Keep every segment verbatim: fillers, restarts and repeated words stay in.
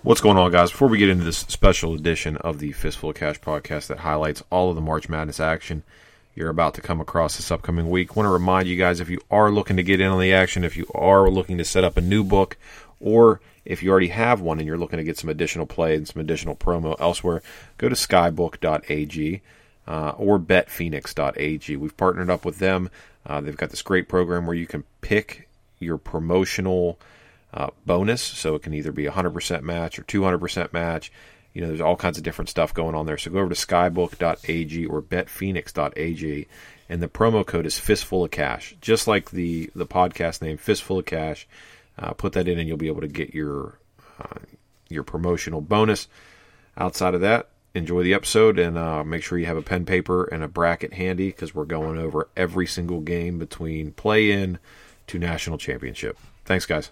What's going on, guys? Before we get into this special edition of the Fistful of Cash podcast that highlights all of the March Madness action you're about to come across this upcoming week, I want to remind you guys, if you are looking to get in on the action, if you are looking to set up a new book, or if you already have one and you're looking to get some additional play and some additional promo elsewhere, go to skybook dot a g uh, or bet phoenix dot a g. We've partnered up with them. Uh, they've got this great program where you can pick your promotional Uh, bonus, so it can either be a one hundred percent match or two hundred percent match. You know, there's all kinds of different stuff going on there. So go over to skybook dot a g or bet phoenix dot a g, and the promo code is Fistful of Cash, just like the the podcast name, Fistful of Cash. Uh, put that in, and you'll be able to get your uh, your promotional bonus. Outside of that, enjoy the episode, and uh, make sure you have a pen, paper, and a bracket handy, because we're going over every single game between play-in to national championship. Thanks, guys.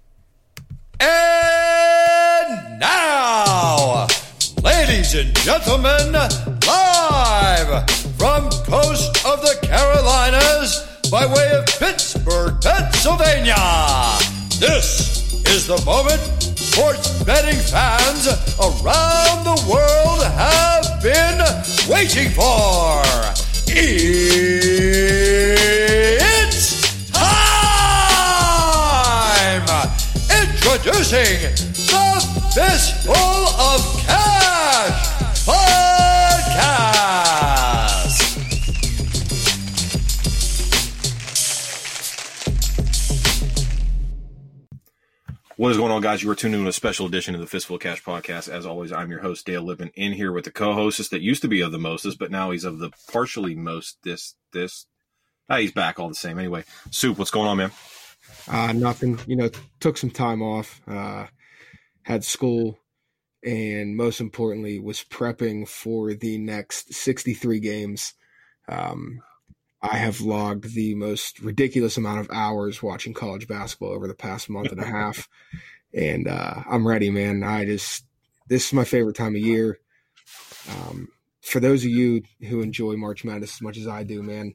And now, ladies and gentlemen, live from coast of the Carolinas by way of Pittsburgh, Pennsylvania, this is the moment sports betting fans around the world have been waiting for. It's time! Introducing the Fistful of Cash podcast. What is going on, guys? You are tuning in to a special edition of the Fistful of Cash podcast. As always, I'm your host, Dale Lippin, in here with the co-hostess that used to be of the mostest, but now he's of the partially most this, this. Ah, he's back all the same. Anyway, Soup, what's going on, man? Uh, nothing, you know, took some time off, uh, had school, and most importantly was prepping for the next sixty-three games. Um, I have logged the most ridiculous amount of hours watching college basketball over the past month and a half, and uh, I'm ready, man. I just, this is my favorite time of year. Um, for those of you who enjoy March Madness as much as I do, man,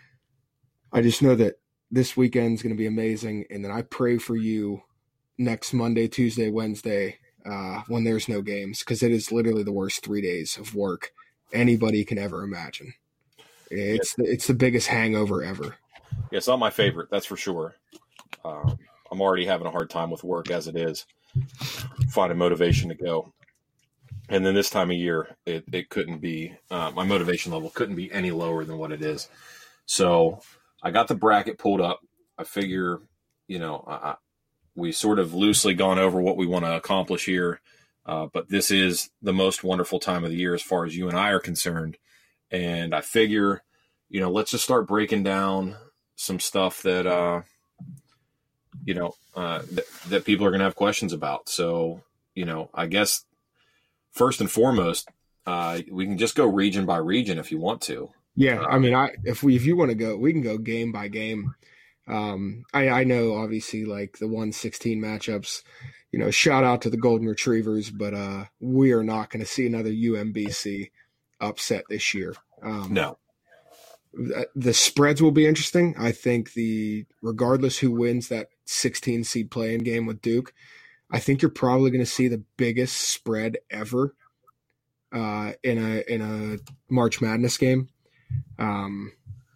I just know that this weekend is going to be amazing, and then I pray for you next Monday, Tuesday, Wednesday, uh, when there's no games, because it is literally the worst three days of work anybody can ever imagine. It's the, it's the biggest hangover ever. Yeah, it's not my favorite, that's for sure. Um, I'm already having a hard time with work as it is, finding motivation to go. And then this time of year, it, it couldn't be, uh, my motivation level couldn't be any lower than what it is. So I got the bracket pulled up. I figure, you know, I, we sort of loosely gone over what we want to accomplish here, uh, but this is the most wonderful time of the year as far as you and I are concerned. And I figure, you know, let's just start breaking down some stuff that, uh, you know, uh, th- that people are going to have questions about. So, you know, I guess first and foremost, uh, we can just go region by region if you want to. Yeah, I mean, I if we if you want to go, we can go game by game. Um, I, I know, obviously, like the one sixteen matchups. You know, shout out to the Golden Retrievers, but uh, we are not going to see another U M B C upset this year. Um, no, the, the spreads will be interesting. I think the regardless who wins that sixteen seed play-in game with Duke, I think you're probably going to see the biggest spread ever uh, in a in a March Madness game. Um,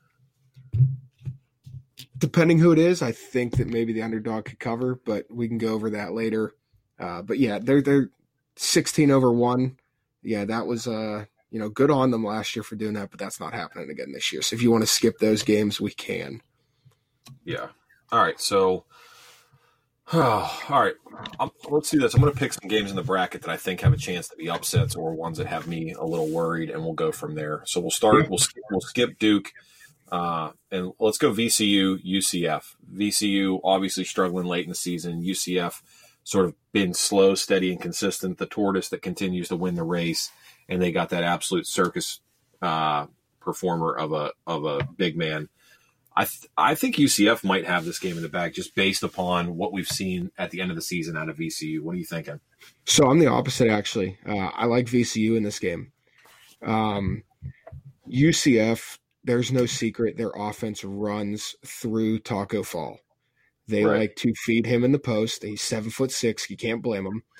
depending who it is, I think that maybe the underdog could cover, but we can go over that later. Uh, but yeah, they're they're sixteen over one. Yeah, that was uh you know good on them last year for doing that, but that's not happening again this year. So if you want to skip those games, we can. Yeah. All right. So, oh, all right. Um, let's do this. I'm going to pick some games in the bracket that I think have a chance to be upsets, or ones that have me a little worried, and we'll go from there. So we'll start. We'll skip, we'll skip Duke, uh, and let's go V C U, U C F. V C U obviously struggling late in the season. U C F sort of been slow, steady, and consistent. The tortoise that continues to win the race, and they got that absolute circus uh, performer of a of a big man. I th- I think U C F might have this game in the bag just based upon what we've seen at the end of the season out of V C U. What are you thinking? So I'm the opposite, actually. Uh, I like V C U in this game. Um, U C F, there's no secret. Their offense runs through Taco Fall. They right. like to feed him in the post. He's seven foot six. You can't blame him.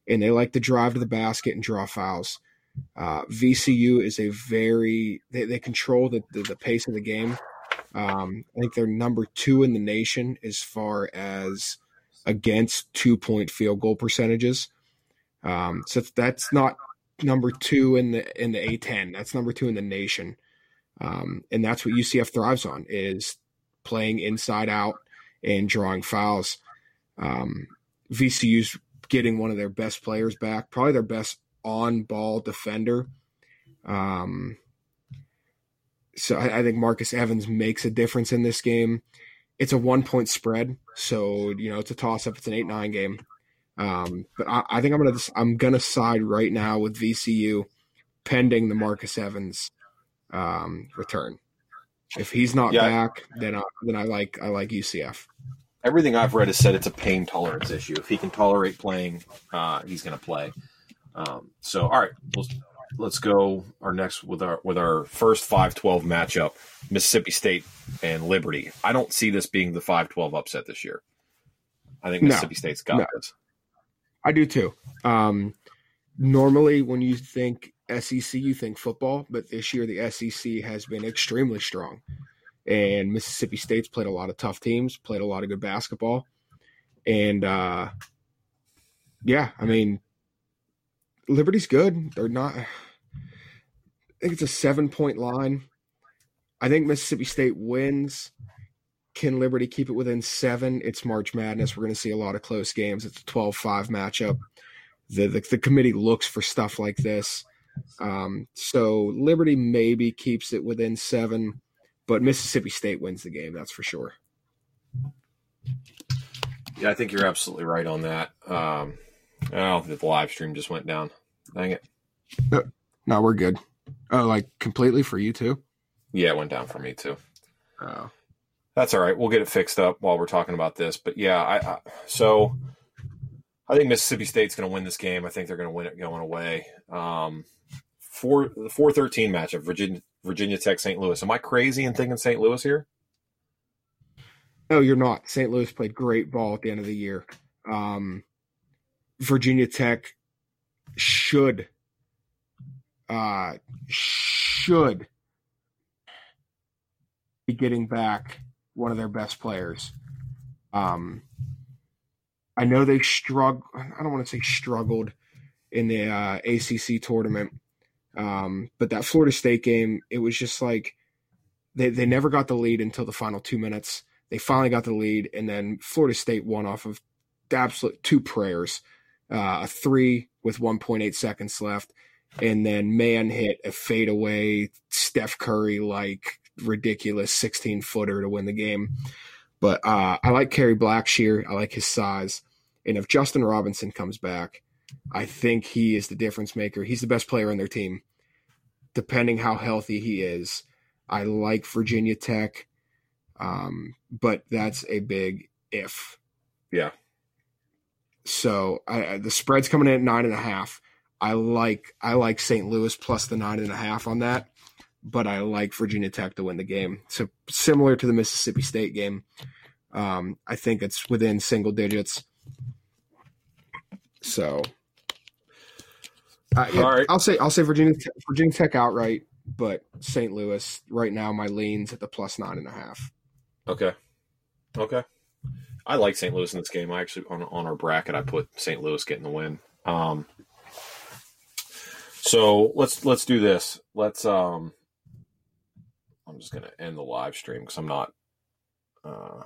and they like to drive to the basket and draw fouls. Uh, V C U is a very they, they control the, the the pace of the game. Um, I think they're number two in the nation as far as against two point field goal percentages. Um, so that's not number two in the in the A ten. That's number two in the nation, um, and that's what U C F thrives on, is playing inside out and drawing fouls. Um, V C U's getting one of their best players back, probably their best on-ball defender. Um, so I, I think Marcus Evans makes a difference in this game. It's a one-point spread, so you know it's a toss-up. It's an eight nine game. Um, but I, I think I'm gonna I'm gonna side right now with V C U, pending the Marcus Evans um, return. If he's not yeah. back, then I, then I like I like U C F. Everything I've read has said it's a pain tolerance issue. If he can tolerate playing, uh, he's going to play. Um, so, all right, let's, let's go our next with our with our first five twelve matchup: Mississippi State and Liberty. I don't see this being the five twelve upset this year. I think Mississippi no, State's got no. this. I do too. Um, normally, when you think S E C, you think football, but this year the S E C has been extremely strong. And Mississippi State's played a lot of tough teams, played a lot of good basketball. And, uh, yeah, I mean, Liberty's good. They're not – I think it's a seven-point line. I think Mississippi State wins. Can Liberty keep it within seven? It's March Madness. We're going to see a lot of close games. It's a twelve five matchup. The, the, the committee looks for stuff like this. Um, so Liberty maybe keeps it within seven. But Mississippi State wins the game, that's for sure. Yeah, I think you're absolutely right on that. Um, oh, the live stream just went down. Dang it. No, no, we're good. Oh, like completely for you too? Yeah, it went down for me too. Oh. That's all right. We'll get it fixed up while we're talking about this. But yeah, I, I so I think Mississippi State's going to win this game. I think they're going to win it going away. Um, for the four thirteen matchup, Virginia Virginia Tech, Saint Louis. Am I crazy in thinking Saint Louis here? No, you're not. Saint Louis played great ball at the end of the year. Um, Virginia Tech should uh, should be getting back one of their best players. Um, I know they struggled. I don't want to say struggled in the uh, A C C tournament. Um, but that Florida State game, it was just like they, they never got the lead until the final two minutes. They finally got the lead, and then Florida State won off of the absolute two prayers, uh, a three with one point eight seconds left, and then man hit a fadeaway Steph Curry-like ridiculous sixteen-footer to win the game. But uh, I like Kerry Blackshear. I like his size. And if Justin Robinson comes back, I think he is the difference maker. He's the best player on their team, depending how healthy he is. I like Virginia Tech, um, but that's a big if. Yeah. So I, the spread's coming in at nine and a half. I like I like Saint Louis plus the nine and a half on that, but I like Virginia Tech to win the game. So similar to the Mississippi State game, um, I think it's within single digits. So. Uh, yeah, All right. I'll say I'll say Virginia Tech, Virginia Tech outright, but Saint Louis right now my lean's at the plus nine and a half. Okay, okay. I like Saint Louis in this game. I actually on on our bracket I put Saint Louis getting the win. Um, so let's let's do this. Let's. Um, I'm just gonna end the live stream because I'm not. Uh,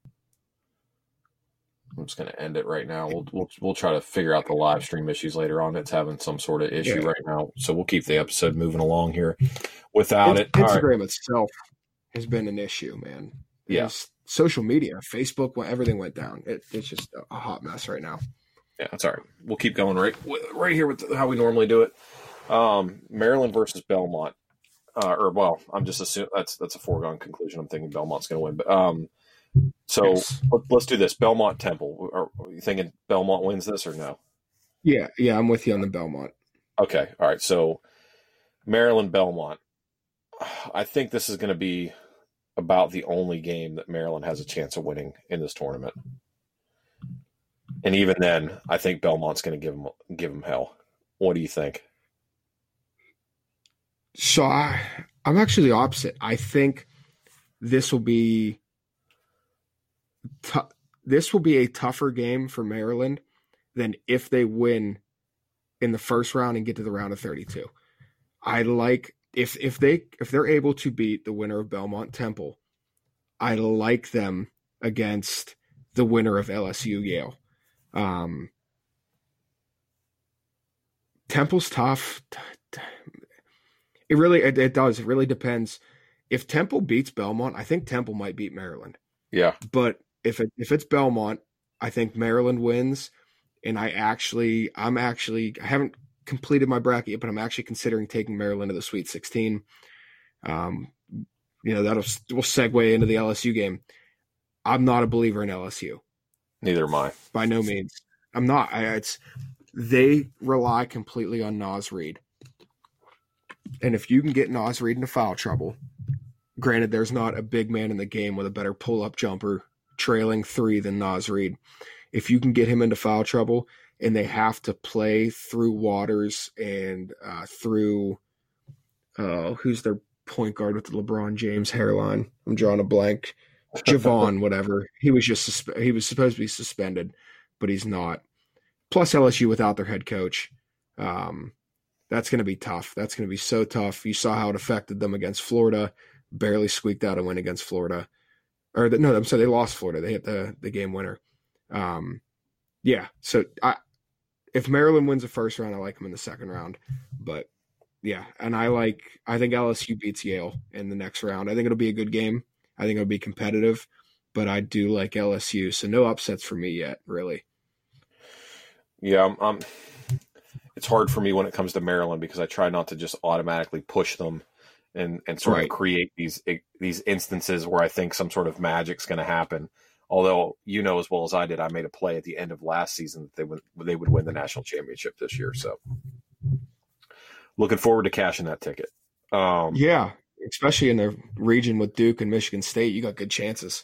I'm just going to end it right now. We'll, we'll we'll try to figure out the live stream issues later on. It's having some sort of issue yeah. right now, so we'll keep the episode moving along here. Without it, Instagram right. itself has been an issue, man. Yeah, it's social media, Facebook, when everything went down, it, it's just a hot mess right now. Yeah, that's all right. We'll keep going right right here with how we normally do it. Um, Maryland versus Belmont, uh, or well, I'm just assuming that's that's a foregone conclusion. I'm thinking Belmont's going to win, but um. So yes. let's do this. Belmont Temple. Are you thinking Belmont wins this or no? Yeah, yeah, I'm with you on the Belmont. Okay, all right. So Maryland Belmont. I think this is going to be about the only game that Maryland has a chance of winning in this tournament. And even then, I think Belmont's going to give them give them hell. What do you think? So I, I'm actually the opposite. I think this will be t- this will be a tougher game for Maryland than if they win in the first round and get to the round of thirty-two. I like if if they if they're able to beat the winner of Belmont Temple, I like them against the winner of L S U Yale. Um, Temple's tough. It really it, it does. It really depends. If Temple beats Belmont, I think Temple might beat Maryland. Yeah. But if it if it's Belmont, I think Maryland wins. And I actually I'm actually I haven't completed my bracket yet, but I'm actually considering taking Maryland to the Sweet sixteen. Um, you know, that'll will segue into the L S U game. I'm not a believer in L S U. Neither am I. By no means. I'm not. I, it's they rely completely on Naz Reid. And if you can get Naz Reid into foul trouble, granted, there's not a big man in the game with a better pull-up jumper trailing three than Naz Reid. If you can get him into foul trouble and they have to play through Waters and uh, through uh, who's their point guard with the LeBron James hairline? I'm drawing a blank. Javon, whatever. He was just suspe- he was supposed to be suspended, but he's not. Plus L S U without their head coach. Um, that's going to be tough. That's going to be so tough. You saw how it affected them against Florida. Barely squeaked out a win against Florida. Or the, no, I'm sorry, they lost Florida. They hit the, the game winner. Um, yeah, so I, if Maryland wins the first round, I like them in the second round. But yeah, and I like I think L S U beats Yale in the next round. I think it'll be a good game. I think it'll be competitive, but I do like L S U. So no upsets for me yet, really. Yeah, I'm, I'm, it's hard for me when it comes to Maryland because I try not to just automatically push them and, and sort Right. of create these these instances where I think some sort of magic's going to happen. Although you know as well as I did, I made a play at the end of last season that they would they would win the national championship this year. So looking forward to cashing that ticket. Um, Yeah, especially in the region with Duke and Michigan State, you got good chances.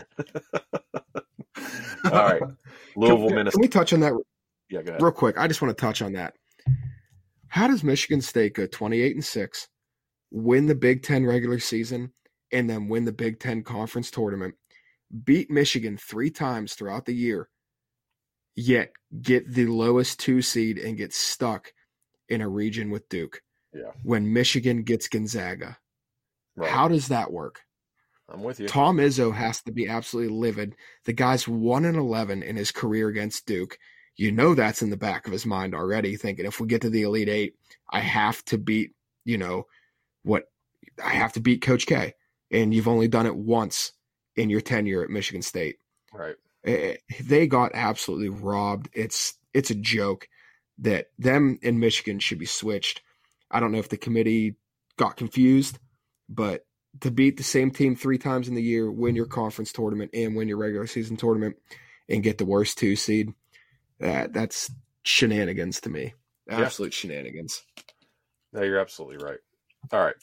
All right, Louisville, can, Minnesota. Can we touch on that Yeah, go ahead. real quick? I just want to touch on that. How does Michigan State go twenty-eight and six, win the Big Ten regular season, and then win the Big Ten conference tournament, beat Michigan three times throughout the year, yet get the lowest two seed and get stuck in a region with Duke? Yeah. When Michigan gets Gonzaga. Right. How does that work? I'm with you. Tom Izzo has to be absolutely livid. The guy's one and eleven in his career against Duke. You know that's in the back of his mind already, thinking if we get to the Elite Eight, I have to beat, you know, what I have to beat Coach K. And you've only done it once in your tenure at Michigan State. Right. They got absolutely robbed. It's it's a joke that them in Michigan should be switched. I don't know if the committee got confused, but to beat the same team three times in the year, win your conference tournament and win your regular season tournament and get the worst two seed, that that's shenanigans to me. Absolute yeah. shenanigans. No, you're absolutely right. All right.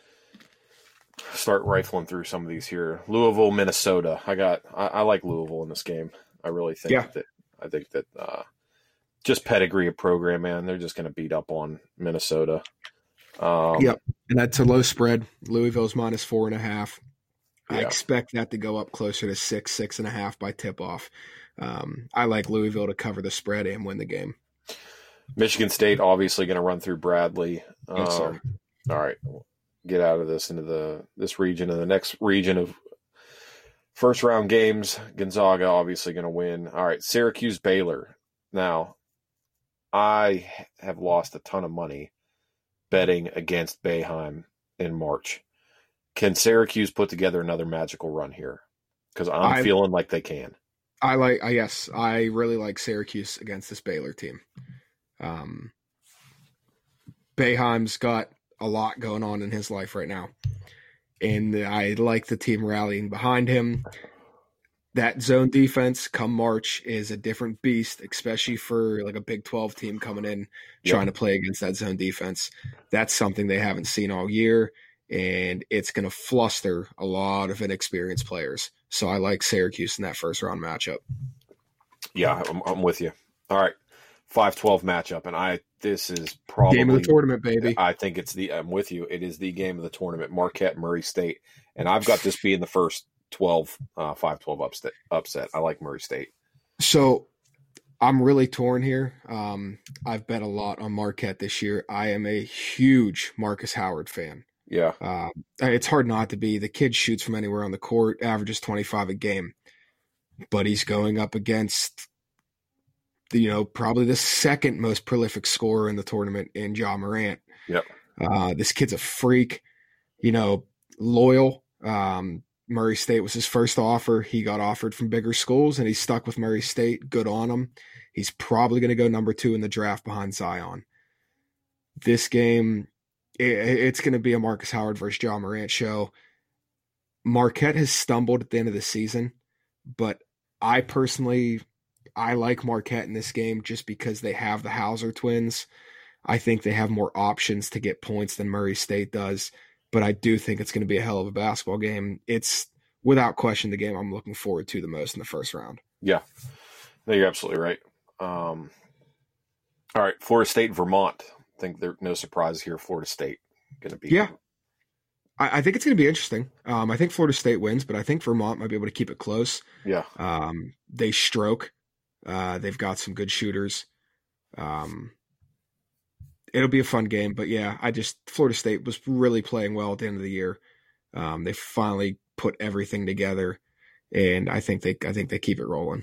Start rifling through some of these here. Louisville, Minnesota. I got I, I like Louisville in this game. I really think yeah. that I think that uh, just pedigree of program, man. They're just going to beat up on Minnesota. Um, yep, and that's a low spread. Louisville's minus four and a half. Yeah. I expect that to go up closer to six, six and a half by tip off. Um, I like Louisville to cover the spread and win the game. Michigan State obviously going to run through Bradley. Um, Yes, sir. All right, get out of this into the this region and the next region of first round games. Gonzaga obviously going to win. All right, Syracuse, Baylor. Now, I have lost a ton of money betting against Boeheim in March. Can Syracuse put together another magical run here? Because I'm I, feeling like they can. I like, I, yes, I really like Syracuse against this Baylor team. Um, Boeheim's got a lot going on in his life right now, and I like the team rallying behind him. That zone defense come March is a different beast, especially for like a Big twelve team coming in yep. trying to play against that zone defense. That's something they haven't seen all year, and it's going to fluster a lot of inexperienced players. So I like Syracuse in that first round matchup. Yeah, I'm, I'm with you. All right, five twelve matchup, and I this is probably Game of the tournament, baby. I think it's the. I'm with you. It is the game of the tournament. Marquette, Murray State, and I've got this being the first twelve, uh, five twelve upset. Upset. I like Murray State. So I'm really torn here. Um, I've bet a lot on Marquette this year. I am a huge Marcus Howard fan. Yeah, Um, it's hard not to be. The kid shoots from anywhere on the court, averages twenty-five a game, but he's going up against, the, you know, probably the second most prolific scorer in the tournament in Ja Morant. Yep. Uh, this kid's a freak, you know, loyal. Um, Murray State was his first offer. He got offered from bigger schools, and he's stuck with Murray State. Good on him. He's probably going to go number two in the draft behind Zion. This game, it, it's going to be a Marcus Howard versus Ja Morant show. Marquette has stumbled at the end of the season, but I personally, I like Marquette in this game just because they have the Hauser twins. I think they have more options to get points than Murray State does, but I do think it's going to be a hell of a basketball game. It's without question the game I'm looking forward to the most in the first round. yeah. No, you're absolutely right. Um, all right, Florida State, Vermont. I think there's no surprise here. Florida State going to be. Yeah. I, I think it's going to be interesting. Um, I think Florida State wins, but I think Vermont might be able to keep it close. Yeah. Um, they stroke. Uh, they've got some good shooters. Um, it'll be a fun game, but yeah, I just Florida State was really playing well at the end of the year. Um, they finally put everything together, and I think they I think they keep it rolling.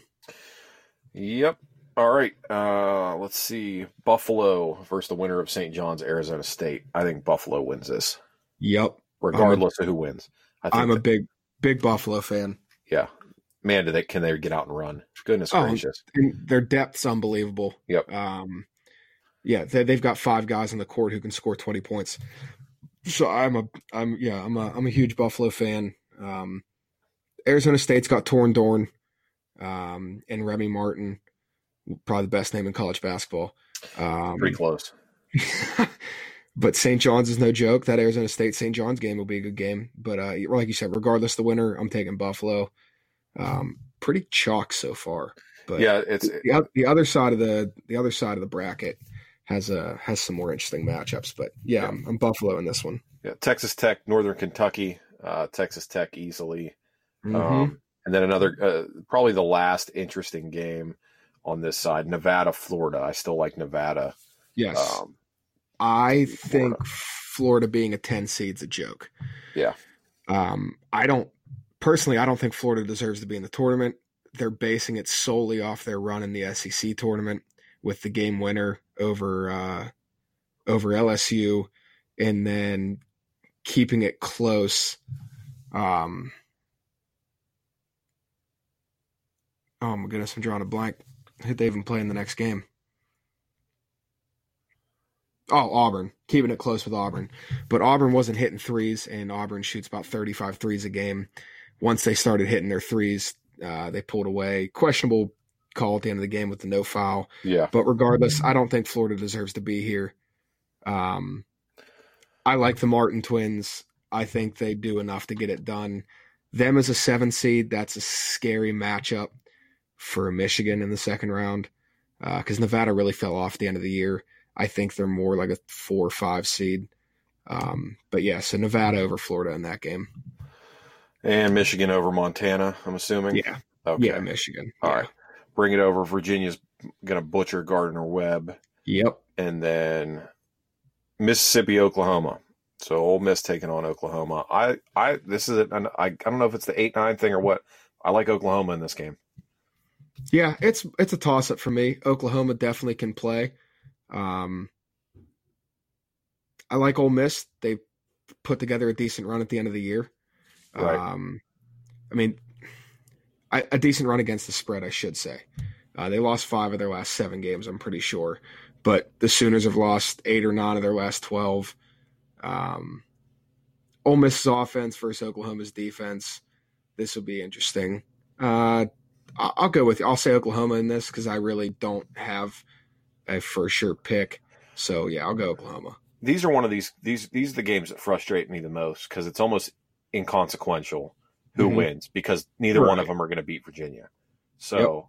Yep. All right. Uh, let's see. Buffalo versus the winner of Saint John's, Arizona State. I think Buffalo wins this, Yep. regardless of who wins. I think I'm a that- big big Buffalo fan. yeah. Man, do they can they get out and run? Goodness Oh, gracious. And their depth's unbelievable. Yep. Um, yeah, they, they've got five guys on the court who can score twenty points. So I'm a, I'm yeah, I'm a, I'm a huge Buffalo fan. Um, Arizona State's got Torn Dorn, um, and Remy Martin, probably the best name in college basketball. Um, Pretty close. but Saint John's is no joke. That Arizona State Saint John's game will be a good game. But uh, like you said, regardless of the winner, I'm taking Buffalo. Um, pretty chalk so far. But Yeah, it's the, oth- the other side of the the other side of the bracket has a has some more interesting matchups. But yeah, Yeah. I'm, I'm Buffalo in this one. yeah, Texas Tech, Northern Kentucky, uh, Texas Tech easily. Mhm. Um, and then another, uh, probably the last interesting game on this side, Nevada, Florida. I still like Nevada. Yes, Um, I think Florida being a ten seed's a joke. yeah, Um, I don't personally. I don't think Florida deserves to be in the tournament. They're basing it solely off their run in the S E C tournament with the game winner over uh, over L S U, and then keeping it close. Um, oh my goodness, I'm drawing a blank. Who they even play in the next game? Oh, Auburn. Keeping it close with Auburn. But Auburn wasn't hitting threes, and Auburn shoots about thirty-five threes a game. Once they started hitting their threes, uh, they pulled away. Questionable call at the end of the game with the no foul. yeah, But regardless, I don't think Florida deserves to be here. Um, I like the Martin twins. I think they do enough to get it done. Them as a seven seed, that's a scary matchup for Michigan in the second round because uh, Nevada really fell off at the end of the year. I think they're more like a four or five seed. Um, but yeah, so Nevada over Florida in that game. and Michigan over Montana. I'm assuming. Yeah. Okay. Yeah, Michigan. All Yeah. right. Bring it over. Virginia's going to butcher Gardner Webb, Yep. and then Mississippi, Oklahoma. So Ole Miss taking on Oklahoma. I, I, this is an, I, I don't know if it's the eight nine thing or what. I like Oklahoma in this game. Yeah, it's it's a toss up for me. Oklahoma definitely can play. Um, I like Ole Miss. They put together a decent run at the end of the year. Right. Um, I mean, I, a decent run against the spread, I should say. Uh, they lost five of their last seven games, I'm pretty sure. But the Sooners have lost eight or nine of their last twelve. Um, Ole Miss's offense versus Oklahoma's defense. This will be interesting. Uh, I- I'll go with you. I'll say Oklahoma in this because I really don't have a for sure pick. So yeah, I'll go Oklahoma. These are one of these these these are the games that frustrate me the most because it's almost inconsequential who Mhm. wins because neither one of Right. them are going to beat Virginia. So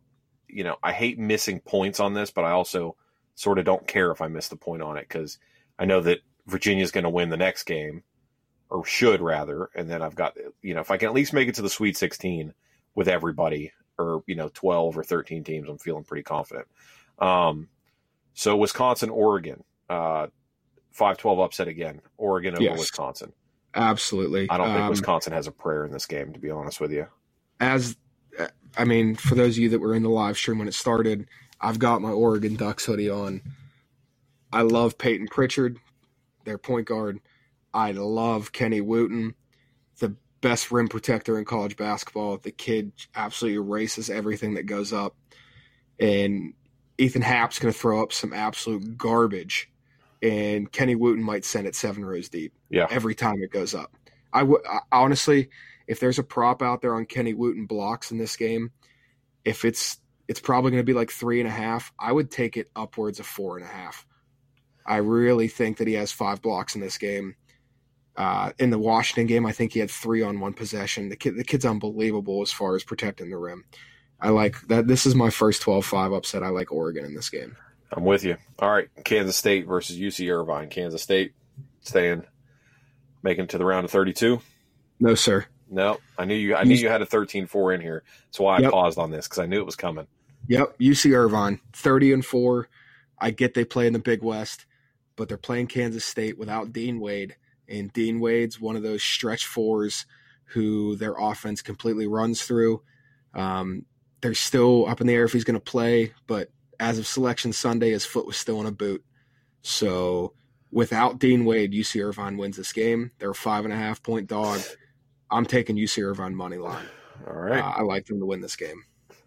you know, I hate missing points on this, but I also sort of don't care if I miss the point on it because I know that Virginia's going to win the next game, or should rather, and then I've got, you know, if I can at least make it to the Sweet sixteen with everybody, or, you know, twelve or thirteen teams, I'm feeling pretty confident. Um, so Wisconsin, Oregon, uh, five twelve upset again. Oregon over Yes. Wisconsin. Absolutely. I don't think Um, Wisconsin has a prayer in this game, to be honest with you. As I mean, for those of you that were in the live stream when it started, I've got my Oregon Ducks hoodie on. I love Peyton Pritchard, their point guard. I love Kenny Wooten, the best rim protector in college basketball. The kid absolutely erases everything that goes up. And Ethan Happ's going to throw up some absolute garbage. And Kenny Wooten might send it seven rows deep Yeah. every time it goes up. I w- I, honestly, if there's a prop out there on Kenny Wooten blocks in this game, if it's it's probably going to be like three and a half, I would take it upwards of four and a half. I really think that he has five blocks in this game. Uh, in the Washington game, I think he had three on one possession. The kid, the kid's unbelievable as far as protecting the rim. I like that. This is my first twelve five upset. I like Oregon in this game. I'm with you. All right, Kansas State versus U C Irvine. Kansas State staying, making it to the round of thirty-two. No, sir. No, I knew you. I knew you had a thirteen four in here. That's why I Yep. paused on this because I knew it was coming. Yep, U C Irvine, thirty and four. I get they play in the Big West, but they're playing Kansas State without Dean Wade, and Dean Wade's one of those stretch fours who their offense completely runs through. Um, they're still up in the air if he's going to play, but as of Selection Sunday, his foot was still in a boot. So without Dean Wade, U C Irvine wins this game. They're a five and a half point dog. I'm taking U C Irvine money line. All right. Uh, I like them to win this game.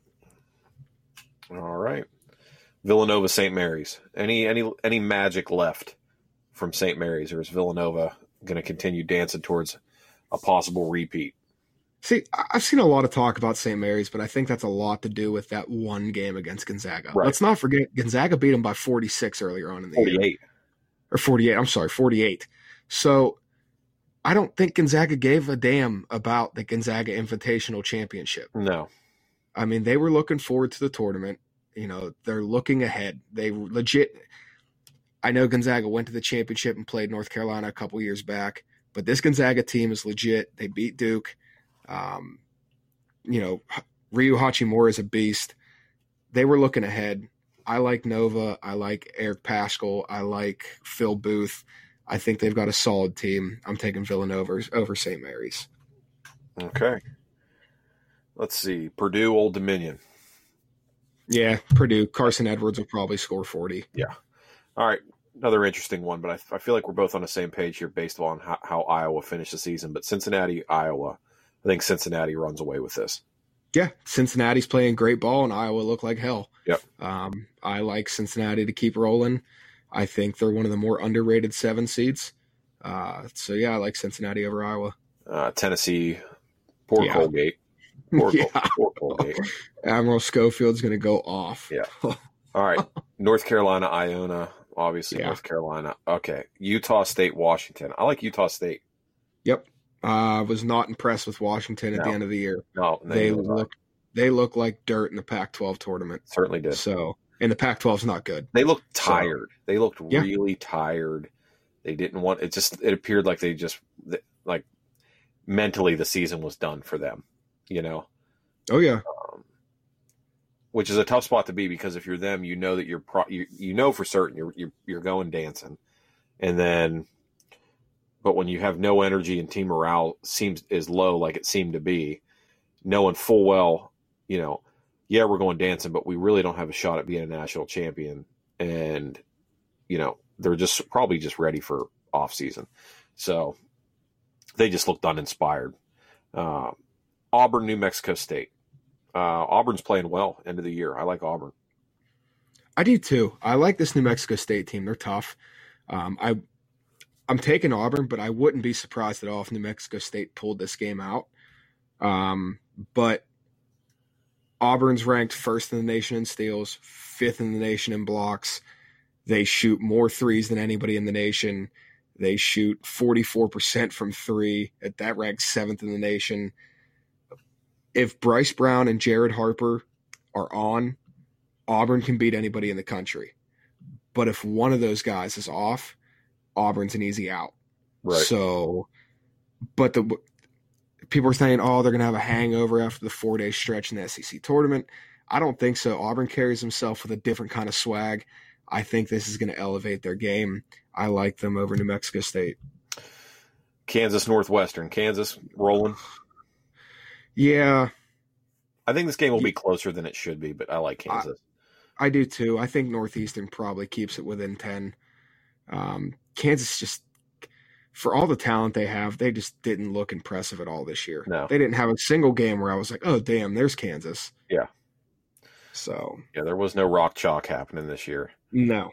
All right. Villanova, Saint Mary's. Any any any magic left from Saint Mary's, or is Villanova going to continue dancing towards a possible repeat? See, I- I've seen a lot of talk about Saint Mary's, but I think that's a lot to do with that one game against Gonzaga. Right. Let's not forget Gonzaga beat them by forty-six earlier on in the year. forty-eight. Or forty-eight, I'm sorry, forty-eight. So I don't think Gonzaga gave a damn about the Gonzaga Invitational Championship. No. I mean, they were looking forward to the tournament. You know, they're looking ahead. They legit – I know Gonzaga went to the championship and played North Carolina a couple years back, but this Gonzaga team is legit. They beat Duke. Um, you know, Ryu Hachimura is a beast. They were looking ahead. I like Nova. I like Eric Paschal. I like Phil Booth. I think they've got a solid team. I'm taking Villanova over Saint Mary's. Okay. Let's see. Purdue, Old Dominion. Yeah, Purdue. Carson Edwards will probably score forty. Yeah. All right. Another interesting one, but I, I feel like we're both on the same page here based on how, how Iowa finished the season. But Cincinnati, Iowa, I think Cincinnati runs away with this. Yeah, Cincinnati's playing great ball, and Iowa look like hell. Yep. Um, I like Cincinnati to keep rolling. I think they're one of the more underrated seven seeds. Uh, so, yeah, I like Cincinnati over Iowa. Uh, Tennessee, poor Yeah. Colgate. Poor, Yeah. Col- poor Colgate. Admiral Schofield's going to go off. Yeah. All right. North Carolina, Iona. Obviously, Yeah. North Carolina. Okay. Utah State, Washington. I like Utah State. Yep. I uh, was not impressed with Washington at No. the end of the year. No, no They you was not. look they look like dirt in the Pac twelve tournament. Certainly did. So, and the Pac twelve is not good. They looked So- tired. They looked Yeah. really tired. They didn't want it. Just it appeared like they just like mentally the season was done for them. You know, Oh, yeah. um, which is a tough spot to be because if you're them, you know that you're pro- you you know for certain you're you're, you're going dancing, and then, but when you have no energy and team morale seems is low like it seemed to be, knowing full well, you know, yeah, we're going dancing, but we really don't have a shot at being a national champion, and you know they're just probably just ready for off season, so they just looked uninspired. Uh, Auburn, New Mexico State. Uh, Auburn's playing well end of the year. I like Auburn. I do too. I like this New Mexico State team. They're tough. Um, I, I'm taking Auburn, but I wouldn't be surprised at all if New Mexico State pulled this game out. Um, but Auburn's ranked first in the nation in steals, fifth in the nation in blocks. They shoot more threes than anybody in the nation. They shoot forty-four percent from three. At that ranks seventh in the nation. If Bryce Brown and Jared Harper are on, Auburn can beat anybody in the country. But if one of those guys is off, Auburn's an easy out. Right. So, but the people are saying, oh, they're going to have a hangover after the four-day stretch in the S E C tournament. I don't think so. Auburn carries himself with a different kind of swag. I think this is going to elevate their game. I like them over New Mexico State. Kansas Northwestern. Kansas rolling. Yeah. I think this game will be closer than it should be, but I like Kansas. I, I do too. I think Northeastern probably keeps it within ten. Um, Kansas just, for all the talent they have, they just didn't look impressive at all this year. No. They didn't have a single game where I was like, oh, damn, there's Kansas. Yeah. So. Yeah, there was no rock chalk happening this year. No.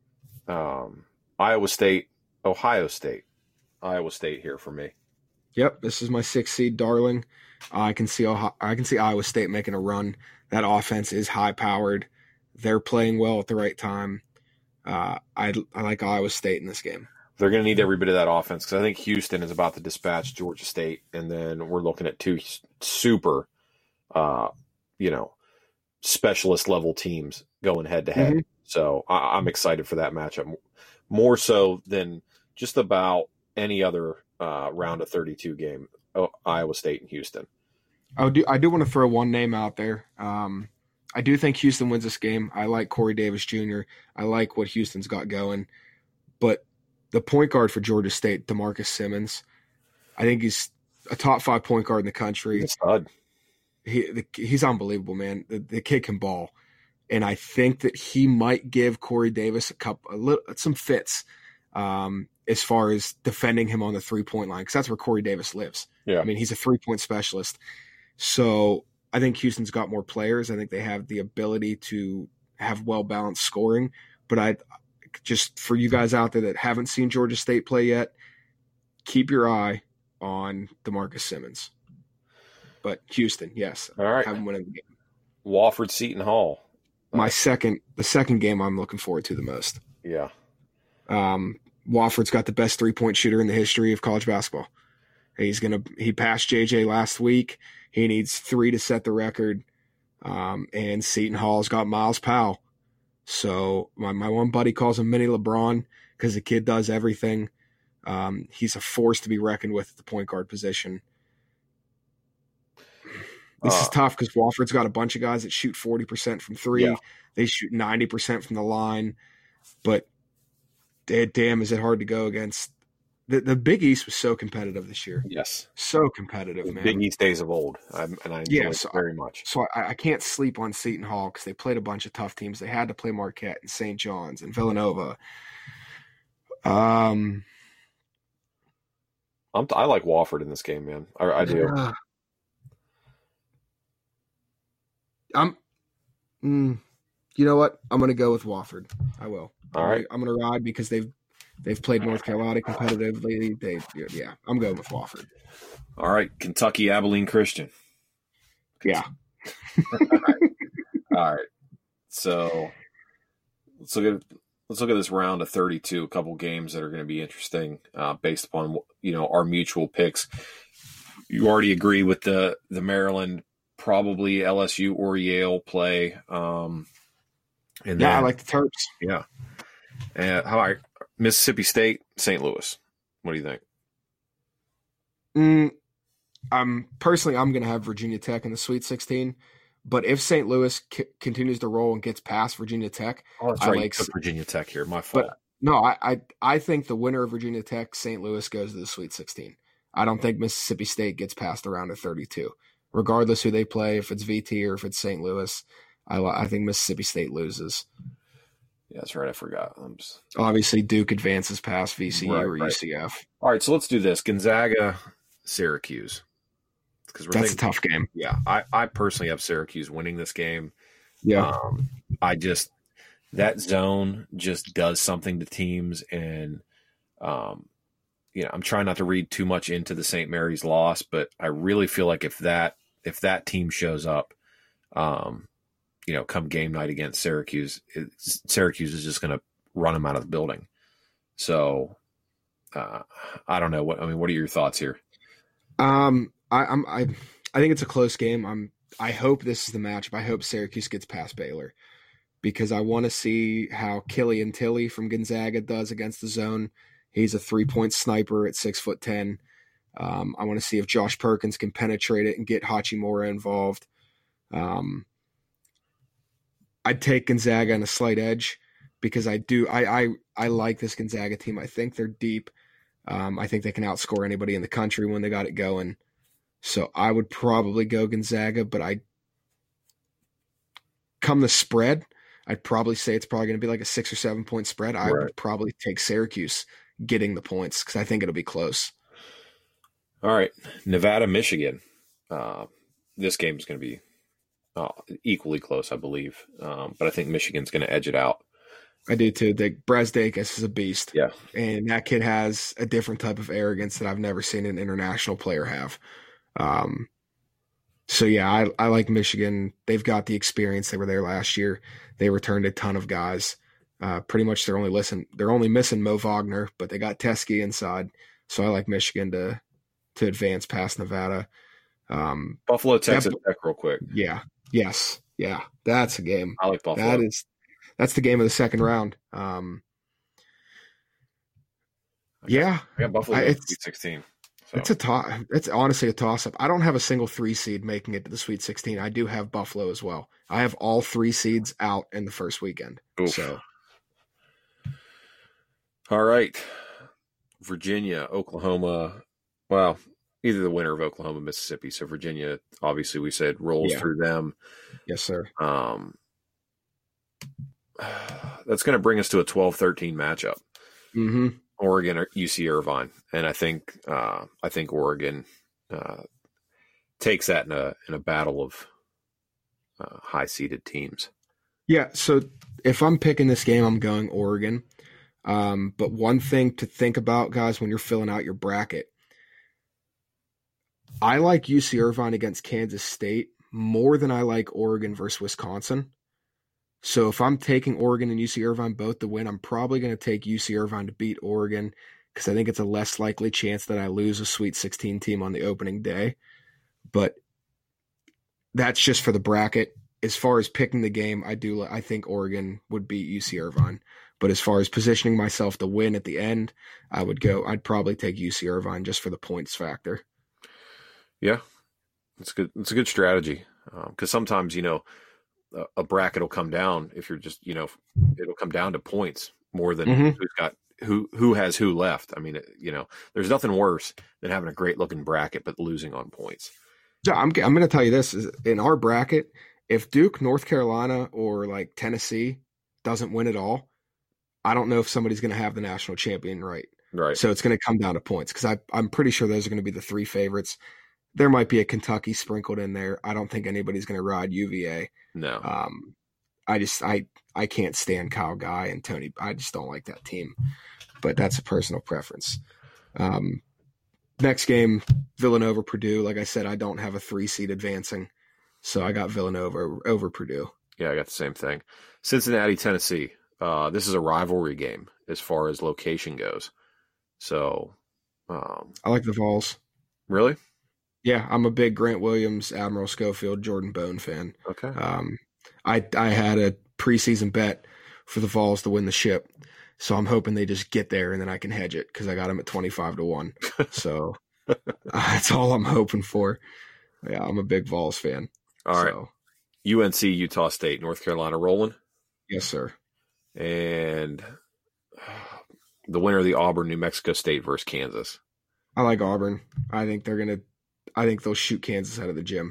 Um, Iowa State, Ohio State. Iowa State here for me. Yep, this is my sixth seed, darling. I can see Ohio, I can see Iowa State making a run. That offense is high powered. They're playing well at the right time. Uh, I I like Iowa State in this game. They're going to need every bit of that offense because I think Houston is about to dispatch Georgia State, and then we're looking at two super, uh, you know, specialist level teams going head to head. So I, I'm excited for that matchup more so than just about any other uh, round of thirty-two game. Oh, Iowa State and Houston. I do. I do want to throw one name out there. Um, I do think Houston wins this game. I like Corey Davis Junior I like what Houston's got going, but the point guard for Georgia State, DeMarcus Simmons, I think he's a top five point guard in the country. He's a stud. He the, he's unbelievable, man. The, the kid can ball, and I think that he might give Corey Davis a couple, a little, some fits. Um, as far as defending him on the three-point line, because that's where Corey Davis lives. Yeah. I mean, he's a three-point specialist. So I think Houston's got more players. I think they have the ability to have well-balanced scoring. But I just, for you guys out there that haven't seen Georgia State play yet, keep your eye on DeMarcus Simmons. But Houston, yes. All right. Have him winning the game. Wofford Seton Hall. My uh, second, the second game I'm looking forward to the most. Yeah. Um, Wofford's got the best three-point shooter in the history of college basketball. He's gonna he passed J J last week. He needs three to set the record. Um, and Seton Hall's got Miles Powell. So my, my one buddy calls him Mini LeBron because the kid does everything. Um, he's a force to be reckoned with at the point guard position. This uh, is tough because Wofford's got a bunch of guys that shoot forty percent from three. Yeah. They shoot ninety percent from the line. But damn, is it hard to go against the the Big East was so competitive this year. Yes, so competitive, the man. Big East days of old, I'm, and I enjoy yeah, it so very much. So I, I can't sleep on Seton Hall because they played a bunch of tough teams. They had to play Marquette and Saint John's and Villanova. Um, I'm I like Wofford in this game, man. I, I do. Uh, I'm. Mm, you know what? I'm going to go with Wofford. I will. All right. I'm going to ride because they've they've played North Carolina competitively. They, yeah, I'm going with Wofford. All right, Kentucky Abilene Christian. Yeah. All right. All right. So let's look at let's look at this round of thirty-two. A couple games that are going to be interesting uh, based upon you know our mutual picks. You already agree with the the Maryland, probably L S U or Yale play. Um, and yeah, then, I like the Terps. Yeah. And how about Mississippi State, Saint Louis? What do you think? Mm, I'm personally, I'm going to have Virginia Tech in the Sweet sixteen. But if Saint Louis c- continues to roll and gets past Virginia Tech, oh, that's I right. like you took Virginia Tech here. My fault. But no, I, I I think the winner of Virginia Tech, Saint Louis, goes to the Sweet sixteen. I don't think Mississippi State gets past the round of thirty-two, regardless who they play. If it's V T or if it's Saint Louis, I I think Mississippi State loses. Yeah, that's right. I forgot. I'm just... Obviously, Duke advances past V C U right, or right. U C F. All right, so let's do this. Gonzaga, Syracuse. Because That's thinking, a tough game. Yeah, I, I personally have Syracuse winning this game. Yeah. Um, I just – that zone just does something to teams. And, um, you know, I'm trying not to read too much into the Saint Mary's loss, but I really feel like if that if that team shows up, um, you know, come game night against Syracuse, it, Syracuse is just going to run them out of the building. So, uh, I don't know. What I mean, what are your thoughts here? Um, I, I'm I I think it's a close game. I'm I hope this is the matchup. I hope Syracuse gets past Baylor. because I want to see how Killian Tilly from Gonzaga does against the zone. He's a three-point sniper at six foot ten. Um, I want to see if Josh Perkins can penetrate it and get Hachimura involved. Um, I'd take Gonzaga on a slight edge because I do I, I I like this Gonzaga team. I think they're deep. Um, I think they can outscore anybody in the country when they got it going. So I would probably go Gonzaga, but I come the spread, I'd probably say it's probably going to be like a six or seven point spread. I Right. would probably take Syracuse getting the points because I think it'll be close. All right, Nevada, Michigan. Uh, this game is going to be uh, equally close, I believe. Um, but I think Michigan's going to edge it out. I do too. The Brazdakis is a beast. Yeah. And that kid has a different type of arrogance that I've never seen an international player have. Um, so, yeah, I, I like Michigan. They've got the experience. They were there last year. They returned a ton of guys. Uh, pretty much they're only listen, they're only missing Mo Wagner, but they got Teskey inside. So I like Michigan to to advance past Nevada. Um, Buffalo, Texas that- Tech, real quick. yeah. Yes. Yeah. That's a game. I like Buffalo. That is that's the game of the second round. Um, yeah. I got Buffalo I- in the it's- Sweet sixteen. So. It's a toss. It's honestly a toss-up. I don't have a single three seed making it to the Sweet sixteen. I do have Buffalo as well. I have all three seeds out in the first weekend. Oof. So All right. Virginia, Oklahoma. Well, either the winner of Oklahoma, Mississippi. So Virginia, obviously, we said rolls Yeah. through them. yes, sir. Um, that's going to bring us to a twelve thirteen matchup. Mm-hmm. Oregon or U C Irvine, and I think uh, I think Oregon uh, takes that in a in a battle of uh, high seeded teams. Yeah. So if I'm picking this game, I'm going Oregon. Um, but one thing to think about, guys, when you're filling out your bracket, I like U C Irvine against Kansas State more than I like Oregon versus Wisconsin. So if I'm taking Oregon and U C Irvine both to win, I'm probably going to take U C Irvine to beat Oregon because I think it's a less likely chance that I lose a Sweet sixteen team on the opening day. But that's just for the bracket. As far as picking the game, I do. I think Oregon would beat U C Irvine. But as far as positioning myself to win at the end, I would go. I'd probably take U C Irvine just for the points factor. Yeah, it's good. It's a good strategy because um, sometimes you know a, a bracket will come down if you're just you know it'll come down to points more than Mhm. who's got who who has who left. I mean, it, you know, there's nothing worse than having a great looking bracket but losing on points. So I'm I'm going to tell you this: is in our bracket, if Duke, North Carolina, or like Tennessee doesn't win at all, I don't know if somebody's going to have the national champion right. Right. So it's going to come down to points because I I'm pretty sure those are going to be the three favorites. There might be a Kentucky sprinkled in there. I don't think anybody's going to ride U V A. No. Um, I just I I can't stand Kyle Guy and Tony. I just don't like that team. But that's a personal preference. Um, next game, Villanova Purdue. Like I said, I don't have a three seed advancing, so I got Villanova over, over Purdue. Yeah, I got the same thing. Cincinnati, Tennessee. Uh, this is a rivalry game as far as location goes. So, um, I like the Vols. really? Yeah, I'm a big Grant Williams, Admiral Schofield, Jordan Bone fan. Okay. Um, I I had a preseason bet for the Vols to win the ship, so I'm hoping they just get there and then I can hedge it because I got them at twenty-five to one. So uh, that's all I'm hoping for. Yeah, I'm a big Vols fan. All right. So, U N C, Utah State, North Carolina rolling. yes, sir. And uh, the winner of the Auburn, New Mexico State versus Kansas. I like Auburn. I think they're gonna. I think they'll shoot Kansas out of the gym.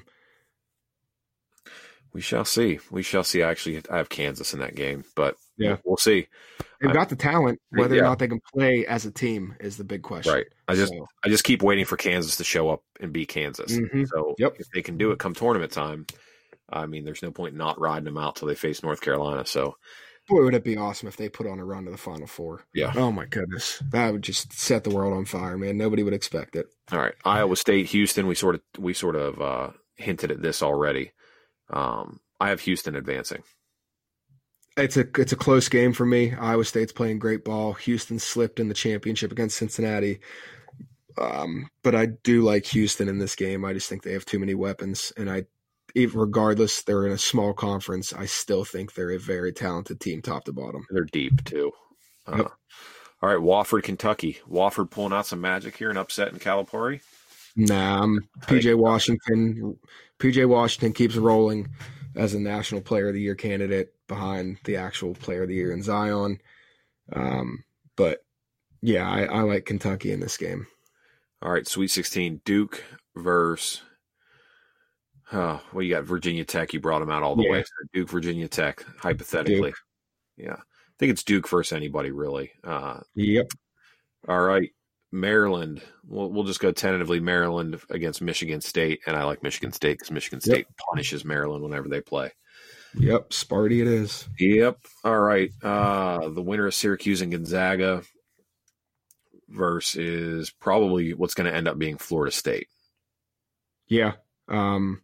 We shall see. We shall see. I actually I have Kansas in that game, but Yeah. we'll see. They've I- got the talent. Whether Yeah. or not they can play as a team is the big question. Right. I just So, I just keep waiting for Kansas to show up and beat Kansas. Mhm. So Yep. if they can do it come tournament time, I mean, there's no point in not riding them out till they face North Carolina. So boy, would it be awesome if they put on a run to the Final Four. yeah. Oh my goodness, that would just set the world on fire, man. Nobody would expect it. All right, Iowa State, Houston. We sort of we sort of uh, hinted at this already. Um, I have Houston advancing. It's a it's a close game for me. Iowa State's playing great ball. Houston slipped in the championship against Cincinnati, um, but I do like Houston in this game. I just think they have too many weapons, and I even regardless, they're in a small conference. I still think they're a very talented team, top to bottom. They're deep too. Uh, Yep. All right, Wofford, Kentucky. Wofford pulling out some magic here and upset in Calipari. Nah, I'm P J Washington. P J Washington keeps rolling as a National Player of the Year candidate behind the actual Player of the Year in Zion. Um, but yeah, I, I like Kentucky in this game. All right, Sweet sixteen, Duke versus, oh, well, you got Virginia Tech. You brought them out all the Yeah. way. So Duke, Virginia Tech, hypothetically. Duke. Yeah. I think it's Duke versus anybody, really. Uh, Yep. all right, Maryland. We'll, we'll just go tentatively Maryland against Michigan State, and I like Michigan State because Michigan State Yep. punishes Maryland whenever they play. Yep. Sparty it is. Yep. All right. Uh, the winner of Syracuse and Gonzaga versus probably what's going to end up being Florida State. Yeah. Um,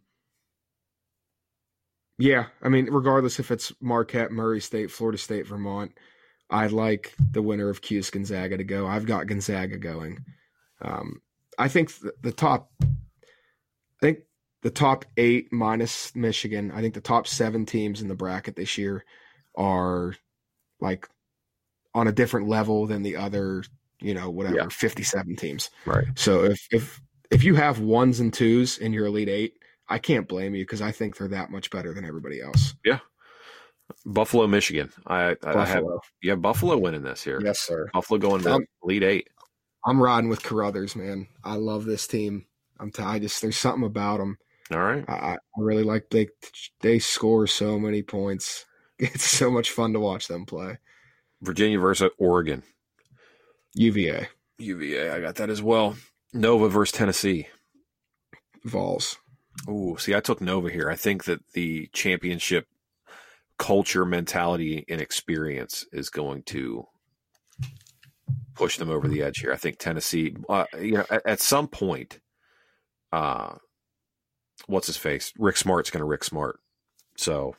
yeah. I mean, regardless if it's Marquette, Murray State, Florida State, Vermont, I like the winner of Cuse Gonzaga to go. I've got Gonzaga going. Um, I think the, the top, I think the top eight minus Michigan, I think the top seven teams in the bracket this year are like on a different level than the other, you know, whatever, Yeah. fifty-seven teams. Right. So if, if, if you have ones and twos in your Elite Eight, I can't blame you because I think they're that much better than everybody else. Buffalo, Michigan. I, I, I have Buffalo. you have Buffalo winning this here. Yes, sir. Buffalo going to Um, Elite Eight. I'm riding with Carruthers, man. I love this team. I'm t- I just there's something about them. All right. I, I really like they they score so many points. It's so much fun to watch them play. Virginia versus Oregon. U V A, U V A. I got that as well. Nova versus Tennessee. Vols. Ooh, see, I took Nova here. I think that the championship culture, mentality, and experience is going to push them over the edge here. I think Tennessee, uh, you know, at, at some point, uh, what's his face? Rick Smart's going to Rick Smart. So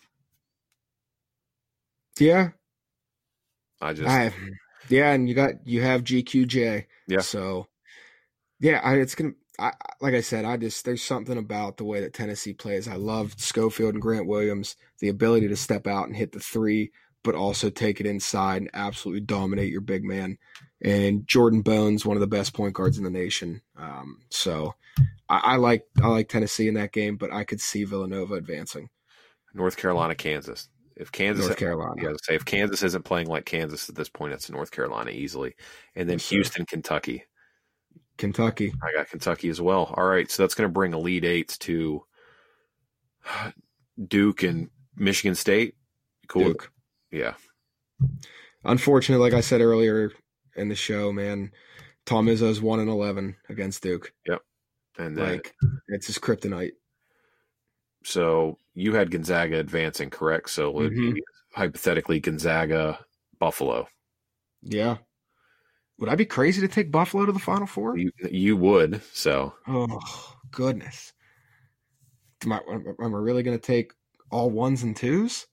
Yeah, I just, I yeah, and you got you have G Q J. Yeah. So yeah, I, it's gonna. I, like I said, I just there's something about the way that Tennessee plays. I love Schofield and Grant Williams, the ability to step out and hit the three, but also take it inside and absolutely dominate your big man. And Jordan Bones, one of the best point guards in the nation. Um, so I, I like I like Tennessee in that game, but I could see Villanova advancing. North Carolina, Kansas. If Kansas, North Carolina. yeah, I was say if Kansas isn't playing like Kansas at this point, it's North Carolina easily, and then Yes, sir. Houston, Kentucky. Kentucky. I got Kentucky as well. All right, so that's going to bring Elite Eights to Duke and Michigan State. Cool. Duke. Yeah. Unfortunately, like I said earlier in the show, man, Tom Izzo's one and eleven against Duke. And then, Like it's his kryptonite. so you had Gonzaga advancing, correct? So it would be Mhm. hypothetically Gonzaga, Buffalo. Yeah. Would I be crazy to take Buffalo to the Final Four? You you would. So Oh, goodness. Am I, am I really going to take all ones and twos?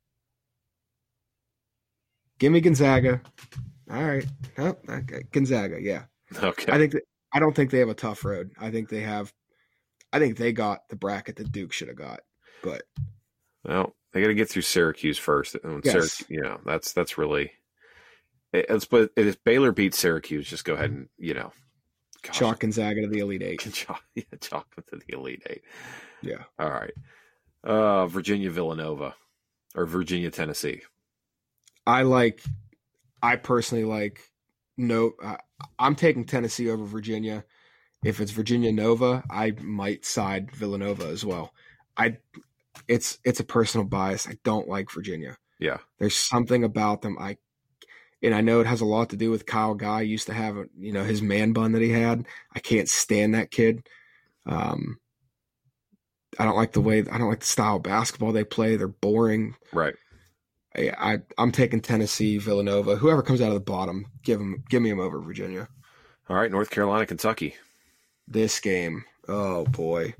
Give me Gonzaga. All right. Oh, okay. Gonzaga, yeah. okay. I think that, I don't think they have a tough road. I think they have I think they got the bracket that Duke should have got. But Well, they got to get through Syracuse first. And Yes. Syracuse, you know, that's that's really. It, it's but if Baylor beats Syracuse, just go ahead and you know, gosh, chalk Gonzaga to the Elite Eight. chalk, yeah, chalk them to the Elite Eight. Yeah. All right, uh, Virginia Villanova or Virginia Tennessee. I like I personally like no uh, I'm taking Tennessee over Virginia. If it's Virginia Nova, I might side Villanova as well. I it's it's a personal bias. I don't like Virginia. Yeah, There's something about them I and I know it has a lot to do with Kyle Guy used to have, you know, his man bun that he had. I can't stand that kid. Um I don't like the way I don't like the style of basketball they play. They're boring. right. I, I I'm taking Tennessee, Villanova, whoever comes out of the bottom, give them give me them over Virginia. All right, North Carolina, Kentucky. This game, oh boy.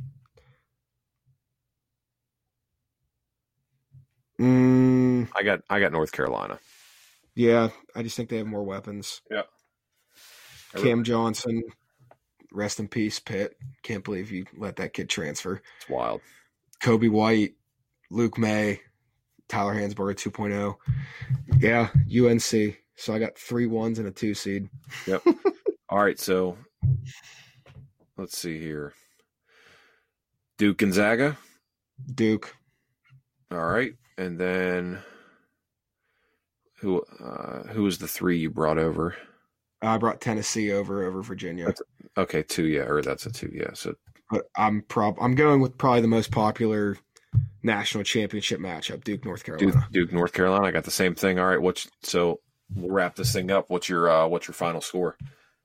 Mm, I got I got North Carolina. yeah, I just think they have more weapons. Yeah. Cam Johnson, rest in peace, Pitt. Can't believe you let that kid transfer. It's wild. Kobe White, Luke May, Tyler Hansberger two point oh. Yeah, U N C. So I got three ones and a two seed. Yep. All right, so let's see here. Duke Gonzaga. Duke. All right, and then who uh, who was the three you brought over? I brought Tennessee over over Virginia. That's, okay, two, yeah, or that's a two, yeah. So, but I'm prob I'm going with probably the most popular national championship matchup, Duke North Carolina. Duke, Duke North Carolina. I got the same thing. All right, what's so we'll wrap this thing up. What's your uh, what's your final score?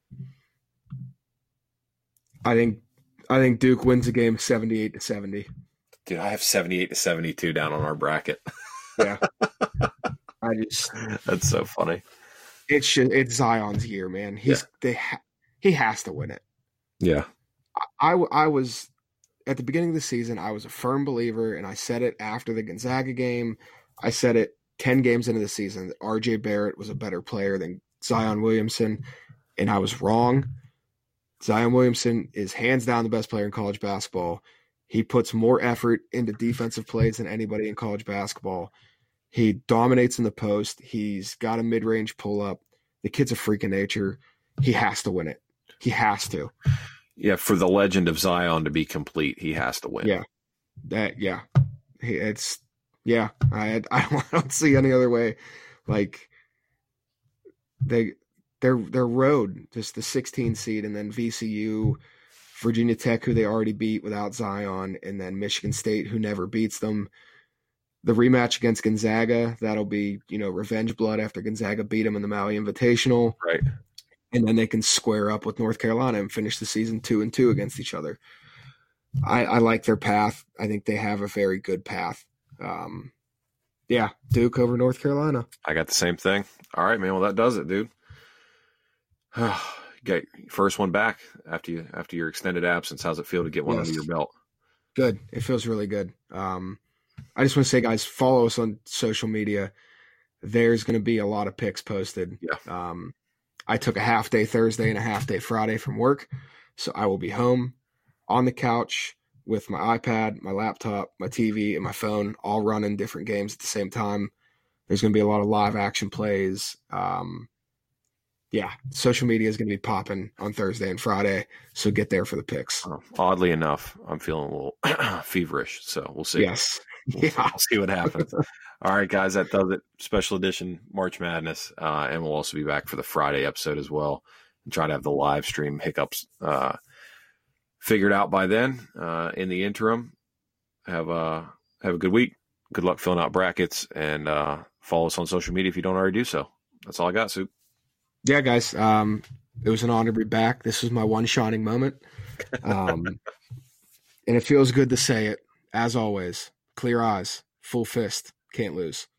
I think I think Duke wins the game seventy-eight to seventy. Dude, I have seventy-eight to seventy-two down on our bracket. Yeah. I just That's so funny. It's just, it's Zion's year, man. He's Yeah. they ha- he has to win it. Yeah. I, I, I was at the beginning of the season, I was a firm believer, and I said it after the Gonzaga game. I said it ten games into the season that R J Barrett was a better player than Zion Williamson, and I was wrong. Zion Williamson is hands down the best player in college basketball. He puts more effort into defensive plays than anybody in college basketball. He dominates in the post. He's got a mid-range pull-up. The kid's a freak of nature. He has to win it. He has to. Yeah, for the legend of Zion to be complete, he has to win. Yeah. That yeah. He, it's yeah, I I don't, I don't see any other way. Like they their their road, just the sixteen seed, and then V C U, Virginia Tech, who they already beat without Zion, and then Michigan State, who never beats them. The rematch against Gonzaga, that'll be, you know, revenge blood after Gonzaga beat them in the Maui Invitational. Right. And then they can square up with North Carolina and finish the season two and two against each other. I, I like their path. I think they have a very good path. Um, yeah, Duke over North Carolina. I got the same thing. All right, man. Well, that does it, dude. Get first one back after you after your extended absence. How's it feel to get one Yes. under your belt? Good. It feels really good. Um, I just want to say, guys, follow us on social media. There's going to be a lot of pics posted. Yeah. Um, I took a half day Thursday and a half day Friday from work, so I will be home on the couch with my iPad, my laptop, my T V, and my phone, all running different games at the same time. There's going to be a lot of live action plays. Um, yeah, social media is going to be popping on Thursday and Friday, so get there for the picks. Uh, oddly enough, I'm feeling a little feverish, so we'll see. Yes. We'll, Yeah. we'll see what happens. All right, guys, that does it. Special edition March Madness, uh, and we'll also be back for the Friday episode as well, and try to have the live stream hiccups uh, figured out by then. Uh, in the interim, have a have a good week. Good luck filling out brackets, and uh, follow us on social media if you don't already do so. That's all I got, Soup. Yeah, guys, um, it was an honor to be back. This was my one shining moment. Um, and it feels good to say it, as always. Clear eyes, full fist, can't lose.